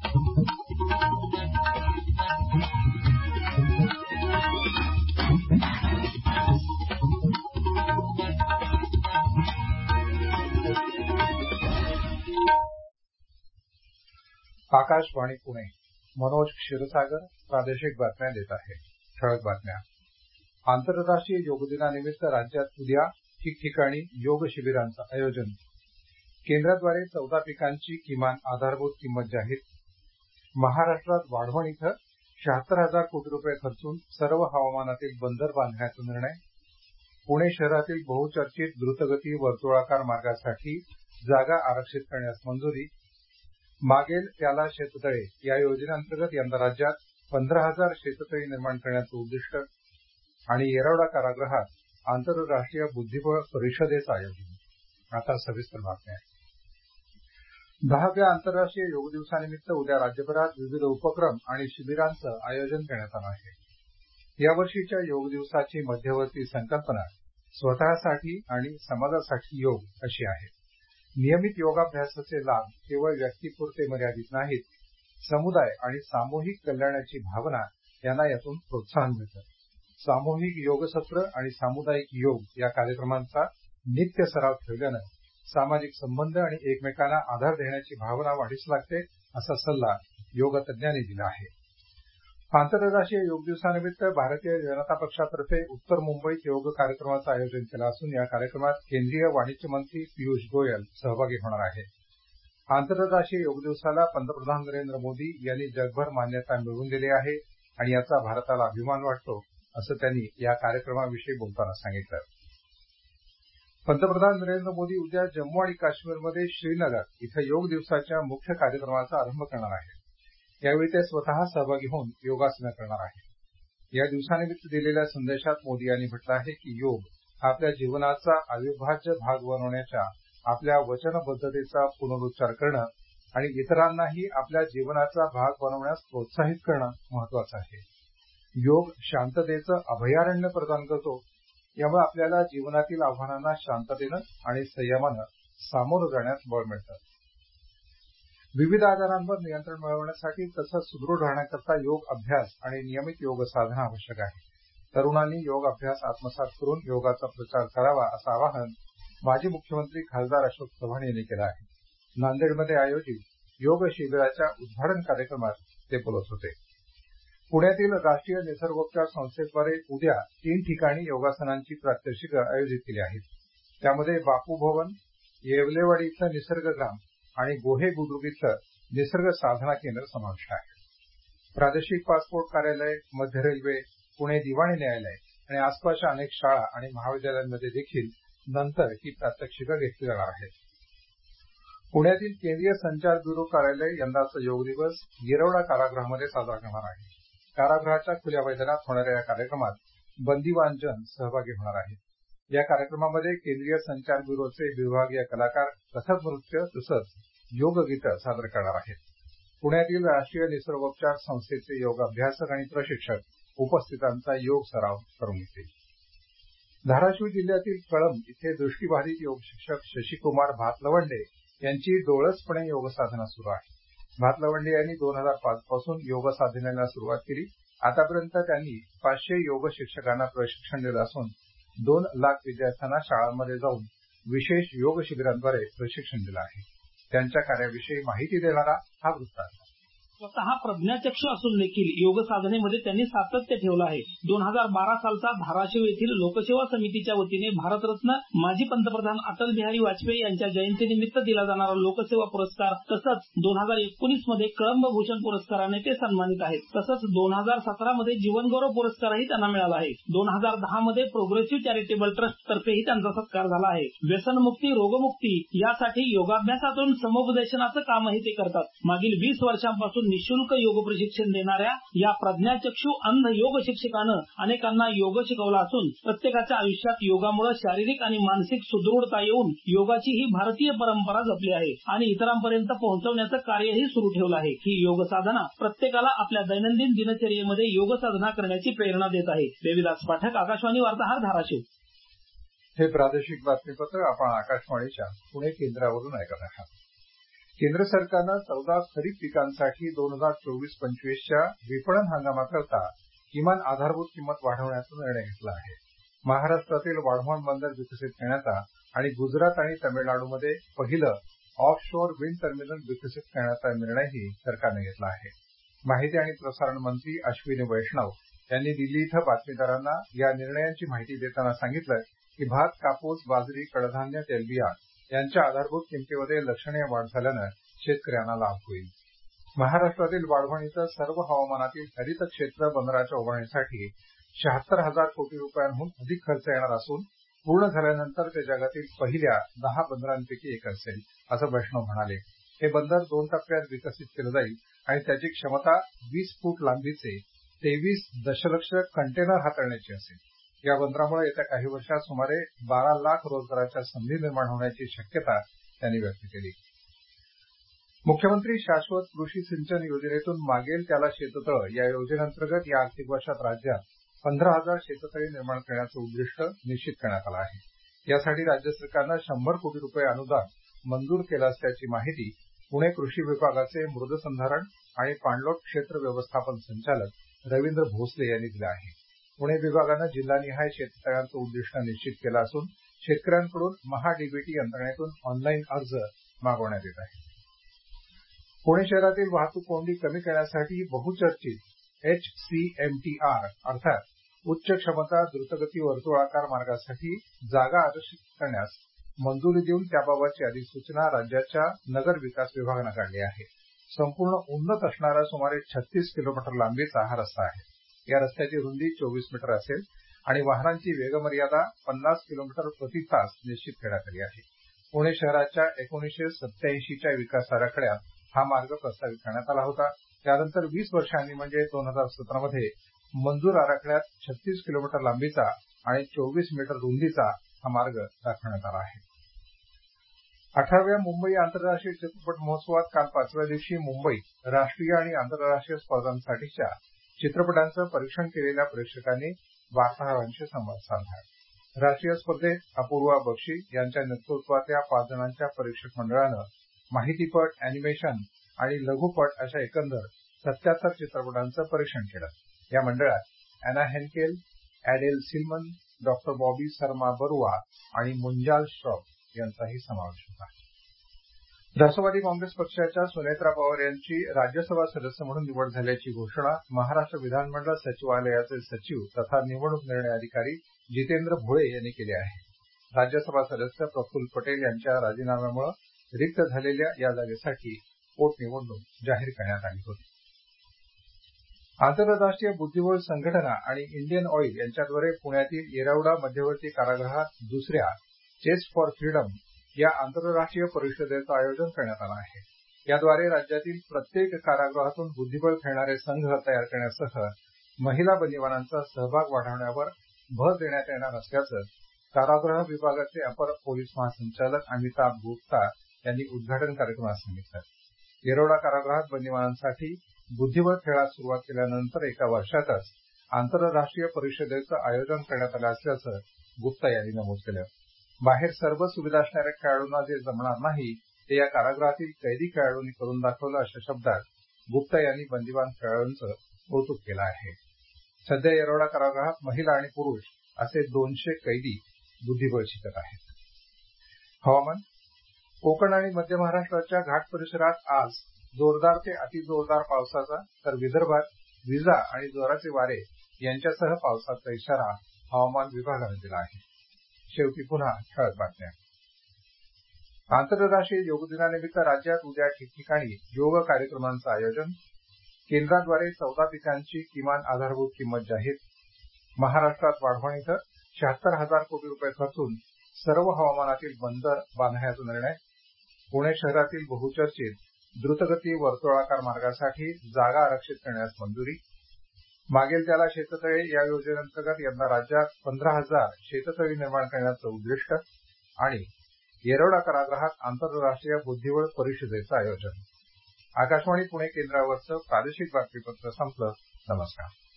आकाशवाणी पुणे. मनोज क्षीरसागर प्रादेशिक बातम्या देत आहे. ठळक बातम्या. आंतरराष्ट्रीय योग दिनानिमित्त राज्यात उद्या ठिकठिकाणी योग शिबिरांचं आयोजन. केंद्राद्वारे 14 पिकांची किमान आधारभूत किंमत जाहीर. महाराष्ट्रात वाढवण इथं 76,000 कोटी रुपये खर्चून सर्व हवामानातील बंदर बांधण्याचा निर्णय. पुणे शहरातील बहुचर्चित द्रुतगती वर्तुळाकार मार्गासाठी जागा आरक्षित करण्यास मंजुरी. मागेल त्याला शेततळे या योजनेअंतर्गत यंदा राज्यात 15,000 शेततळी निर्माण करण्याचं उद्दिष्ट. आणि येरवडा कारागृहात आंतरराष्ट्रीय बुद्धिबळ परिषदेचं आयोजन. आता सविस्तर बातम्या. 10व्या आंतरराष्ट्रीय योग दिवसानिमित्त उद्या राज्यभरात विविध उपक्रम आणि शिबिरांचं आयोजन करण्यात आलं आहे. यावर्षीच्या योग दिवसाची मध्यवर्ती संकल्पना स्वतःसाठी आणि समाजासाठी योग अशी आहे. नियमित योगाभ्यासाचे लाभ केवळ व्यक्तीपुरते मर्यादित नाहीत. समुदाय आणि सामूहिक कल्याणाची भावना यांना यातून प्रोत्साहन मिळतं. सामूहिक योग सत्र आणि सामुदायिक योग या कार्यक्रमांचा नित्य सराव ठेवल्यानं सामाजिक संबंध आणि एकमेकांना आधार देण्याची भावना वाढीस लागते, असा सल्ला योग तज्ज्ञांनी दिला आहे. आंतरराष्ट्रीय योग दिवसानिमित्त भारतीय जनता पक्षातर्फे उत्तर मुंबईत योग कार्यक्रमाचं आयोजन केलं असून या कार्यक्रमात केंद्रीय वाणिज्य मंत्री पियुष गोयल सहभागी होणार आहेत. आंतरराष्ट्रीय योग दिवसाला पंतप्रधान नरेंद्र मोदी यांनी जगभर मान्यता मिळवून दिली आहे आणि याचा भारताला अभिमान वाटतो, असं त्यांनी या कार्यक्रमाविषयी बोलताना सांगितलं. पंतप्रधान नरेंद्र मोदी उद्या जम्मू आणि काश्मीरमध्ये श्रीनगर इथं योग दिवसाच्या मुख्य कार्यक्रमाचा आरंभ करणार आहेत. यावेळी ते स्वतः सहभागी होऊन योगासनं करणार आहेत. या दिवसानिमित्त दिलेल्या संदेशात मोदी यांनी म्हटलं आहे की योग आपल्या जीवनाचा अविभाज्य भाग बनवण्याच्या आपल्या वचनबद्धतेचा पुनरुच्चार करणं आणि इतरांनाही आपल्या जीवनाचा भाग बनवण्यास प्रोत्साहित करणं महत्वाचं आहे. योग शांततेचं अभयारण्य प्रदान करतो. यामुळे आपल्याला जीवनातील आव्हानांना शांततेनं आणि संयमानं सामोरं जाण्यास बळ मिळतं. विविध आजारांवर नियंत्रण मिळवण्यासाठी तसंच सुदृढ राहण्याकरता योग अभ्यास आणि नियमित योग साधना आवश्यक आहे. तरुणांनी योग अभ्यास आत्मसात करून योगाचा प्रचार करावा, असं आवाहन माजी मुख्यमंत्री खासदार अशोक चव्हाण यांनी केलं आहे. नांदेडमध्ये आयोजित योग शिबिराच्या उद्घाटन कार्यक्रमात ते बोलत होते. पुण्यातील राष्ट्रीय निसर्गोपचार संस्थेद्वारे उद्या 3 ठिकाणी योगासनांची प्रात्यक्षिकं आयोजित केली आहेत. त्यामध्ये बापू भवन, येवलेवाडी इथलं निसर्गग्राम आणि गोहे बुद्रुक इथलं निसर्ग साधना केंद्र समाविष्ट आहे. प्रादेशिक पासपोर्ट कार्यालय, मध्य रेल्वे, पुणे दिवाणी न्यायालय आणि आसपासच्या अनेक शाळा आणि महाविद्यालयांमध्ये देखील नंतर ही प्रात्यक्षिकं घेतली जाणार आहेत. पुण्यातील केंद्रीय संचार ब्युरो कार्यालय यंदाचा योग दिवस येरवडा कारागृहामध्ये साजरा करणार आहे. कारागृहाच्या खुल्या मैदानात होणाऱ्या या कार्यक्रमात बंदिवानजन सहभागी होणार आहेत. या कार्यक्रमामध्ये केंद्रीय संचार ब्युरोचे विभागीय कलाकार कथक नृत्य तसंच योगगीतं सादर करणार आहेत. पुण्यातील राष्ट्रीय निसर्गोपचार संस्थेचे योग अभ्यासक आणि प्रशिक्षक उपस्थितांचा योग सराव करून घेतील. धाराशिव जिल्ह्यातील कळंब इथे दृष्टीबाधित योग शिक्षक शशिकुमार भातलवंडे यांची डोळसपणे योग साधना सुरू आहे. भातलवंडे यांनी 2005 पासून योग साधनेला सुरुवात केली. आतापर्यंत त्यांनी 500 योग शिक्षकांना प्रशिक्षण दिलं असून 2 लाख विद्यार्थ्यांना शाळांमध्ये जाऊन विशेष योग शिबिरांद्वारे प्रशिक्षण दिलं आहे. त्यांच्या कार्याविषयी माहिती देणारा हा वृत्तांत. स्वतः प्रज्ञाचक्षु असून देखील योग साधनेमध्ये त्यांनी सातत्य ठेवलं आहे. 2012 सालचा धाराशिव येथील लोकसेवा समितीच्या वतीने भारतरत्न माजी पंतप्रधान अटल बिहारी वाजपेयी यांच्या जयंतीनिमित्त दिला जाणारा लोकसेवा पुरस्कार तसंच 2019 मध्ये कळंब भूषण पुरस्काराने ते सन्मानित आहेत. तसंच 2017 मध्ये जीवनगौरव पुरस्कारही त्यांना मिळाला आहे. 2010 मध्ये प्रोग्रेसिव्ह चॅरिटेबल ट्रस्ट तर्फेही त्यांचा सत्कार झाला आहे. व्यसनमुक्ती, रोगमुक्ती यासाठी योगाभ्यासातून समुपदेशनाचं कामही ते करतात. मागील 20 वर्षांपासून निःशुल्क योग प्रशिक्षण देणाऱ्या या प्रज्ञाचक्षु अंध योग शिक्षकानं अनेकांना योग शिकवला असून प्रत्येकाच्या आयुष्यात योगामुळे शारीरिक आणि मानसिक सुदृढता येऊन योगाची ही भारतीय परंपरा जपली आहे आणि इतरांपर्यंत पोहोचवण्याचं कार्यही सुरू ठेवलं आहे. ही योग साधना प्रत्येकाला आपल्या दैनंदिन दिनचर्येमध्ये योग साधना करण्याची प्रेरणा देत आहे. देविदास पाठक, आकाशवाणी वार्ताहर, धाराशिव. हे प्रादेशिक बातमीपत्र आपण आकाशवाणीच्या पुणे केंद्रावरून ऐकत आहात. केंद्र सरकारनं 14 खरीप पिकांसाठी 2024-25च्या विपणन हंगामाकरता किमान आधारभूत किंमत वाढवण्याचा निर्णय घेतला आहे. महाराष्ट्रातील वाढवण बंदर विकसित करण्याचा आणि गुजरात आणि तमिळनाडूमध्ये पहिलं ऑफ शोअर विंड टर्मिनल विकसित करण्याचा निर्णयही सरकारनं घेतला आहे. माहिती आणि प्रसारण मंत्री अश्विनी वैष्णव यांनी दिल्ली इथं बातमीदारांना या निर्णयांची माहिती देताना सांगितलं की भात, कापूस, बाजरी, कडधान्य, तेलबिया यांच्या आधारभूत किमतीमध्ये लक्षणीय वाढ झाल्यानं शेतकऱ्यांना लाभ होईल. महाराष्ट्रातील वाढवण इथं सर्व हवामानातील हरित क्षेत्र बंदराच्या उभारणीसाठी 76,000 कोटी रुपयांहून अधिक खर्च येणार असून पूर्ण झाल्यानंतर ते जगातील पहिल्या 10 बंदरांपैकी एक असेल, असं वैष्णव म्हणाले. हे बंदर 2 टप्प्यात विकसित केलं जाईल आणि त्याची क्षमता 20 फूट लांबीचे 23 दशलक्ष कंटेनर हाताळण्याची असेल. या बंदरामुळे येत्या काही वर्षात सुमारे 12 लाख रोजगाराच्या संधी निर्माण होण्याची शक्यता त्यांनी व्यक्त केली. मुख्यमंत्री शाश्वत कृषी सिंचन योजनेतून मागेल त्याला शेततळं या योजनेअंतर्गत या आर्थिक वर्षात राज्यात 15,000 शेततळी निर्माण करण्याचं उद्दिष्ट निश्चित करण्यात आलं आहे. यासाठी राज्य सरकारनं 100 कोटी रुपये अनुदान मंजूर केलं असल्याची माहिती पुणे कृषी विभागाचे मृदसंधारण आणि पाणलोट क्षेत्र व्यवस्थापन संचालक रवींद्र भोसले यांनी दिलं आहे. पुणे विभागानं जिल्हानिहाय शेततळ्यांचं उद्दिष्ट निश्चित केलं असून शेतकऱ्यांकडून महाडीबीटी यंत्रणेतून ऑनलाईन अर्ज मागवण्यात येत आहे. पुणे शहरातील वाहतूक कोंडी कमी करण्यासाठी बहुचर्चित HCMTR अर्थात उच्च क्षमता द्रुतगती वर्तुळाकार मार्गासाठी जागा आरक्षित करण्यास मंजुरी देऊन त्याबाबतची अधिसूचना राज्याच्या नगर विकास विभागानं काढली आहे. संपूर्ण उन्नत असणारा सुमारे 36 किलोमीटर लांबीचा हा रस्ता आहे. या रस्त्याची रुंदी 24 मीटर असेल आणि वाहनांची वेगमर्यादा 50 किलोमीटर प्रति तास निश्चित करण्यात आली आहे. पुणे शहराच्या 1987च्या विकास आराखड्यात हा मार्ग प्रस्तावित करण्यात आला होता. त्यानंतर 20 वर्षांनी म्हणजे 2017मध्ये मंजूर आराखड्यात 36 किलोमीटर लांबीचा आणि 24 मीटर रुंदीचा हा मार्ग दाखवण्यात आला आहे. 18व्या मुंबई आंतरराष्ट्रीय चित्रपट महोत्सवात काल 5व्या दिवशी मुंबईत राष्ट्रीय आणि आंतरराष्ट्रीय स्पर्धांसाठीच्या चित्रपटांचं परीक्षण केलेल्या प्रेक्षकांनी वार्ताहरांशी संवाद साधला. राष्ट्रीय स्पर्धेत अपूर्वा बक्षी यांच्या नेतृत्वातल्या 5 जणांच्या परीक्षक मंडळानं माहितीपट, अॅनिमेशन आणि लघुपट अशा एकंदर 77 चित्रपटांचं परीक्षण केलं. या मंडळात Anna Henkel, Adele Silman, doctor Bobby Sharma Barua आणि मुंजाल श्रॉफ यांचाही समावेश होता. राष्ट्रवादी काँग्रेस पक्षाच्या सुनेत्रा पवार यांची राज्यसभा सदस्य म्हणून निवड झाल्याची घोषणा महाराष्ट्र विधानमंडळ सचिवालयाचे सचिव तथा निवडणूक निर्णय अधिकारी जितेंद्र भोळे यांनी केली आहे. राज्यसभा सदस्य प्रफुल्ल पटेल यांच्या राजीनाम्यामुळे रिक्त झालेल्या या जागेसाठी पोटनिवडणूक जाहीर करण्यात आली होती. आंतरराष्ट्रीय बुद्धिबळ संघटना आणि इंडियन ऑइल यांच्याद्वारे पुण्यातील येरवडा मध्यवर्ती कारागृहात दुसऱ्या चेस्ट फॉर फ्रीडम या आंतरराष्ट्रीय परिषदेचं आयोजन करण्यात आलं आहे. याद्वारे राज्यातील प्रत्येक कारागृहातून बुद्धिबळ खेळणारे संघ तयार करण्यासह महिला बंदिवानांचा सहभाग वाढवण्यावर भर देण्यात येणार असल्याचं कारागृह विभागाचे अपर पोलीस महासंचालक अमिताभ गुप्ता यांनी उद्घाटन कार्यक्रमात सांगितलं. येरवडा कारागृहात बंदिवानांसाठी बुद्धिबळ खेळास सुरुवात केल्यानंतर एका वर्षातच आंतरराष्ट्रीय परिषदेचं आयोजन करण्यात आलं असल्याचं गुप्ता यांनी नमूद केलं. बाहेर सर्व सुविधा असणाऱ्या खेळाडूंना जे जमणार नाही ते या कारागृहातील कैदी खेळाडूंनी करून दाखवलं अशा शब्दात गुप्ता यांनी बंदिवान खेळाडूंचं कौतुक केलं आहे. सध्या येरवडा कारागृहात महिला आणि पुरुष असे 200 कैदी बुद्धिबळ शिकत आहेत. हवामान. कोकण आणि मध्य महाराष्ट्राच्या घाट परिसरात आज जोरदार ते अतिजोरदार पावसाचा तर विदर्भात विजा आणि जोराचे वारे यांच्यासह पावसाचा इशारा हवामान विभागानं दिला आहे. शेवटी पुन्हा ठळक बातम्या. आंतरराष्ट्रीय योग दिनानिमित्त राज्यात उद्या ठिकठिकाणी योग कार्यक्रमांचं आयोजन. केंद्राद्वारे 14 पिकांची किमान आधारभूत किंमत जाहीर. महाराष्ट्रात वाढवण इथं 76,000 कोटी रुपये खर्चून सर्व हवामानातील बंदर बांधण्याचा निर्णय. पुणे शहरातील बहुचर्चित द्रुतगती वर्तुळाकार मार्गासाठी जागा आरक्षित करण्यास मंजुरी. मागेल त्याला शेततळे या योजनेअंतर्गत यंदा राज्यात 15,000 शेततळी निर्माण करण्याचं उद्दिष्ट. आणि येरवडा कारागृहात आंतरराष्ट्रीय बुद्धिबळ परिषदेचं आयोजन. आकाशवाणी पुणे केंद्रावरचं प्रादेशिक बातमीपत्र संपलं. नमस्कार.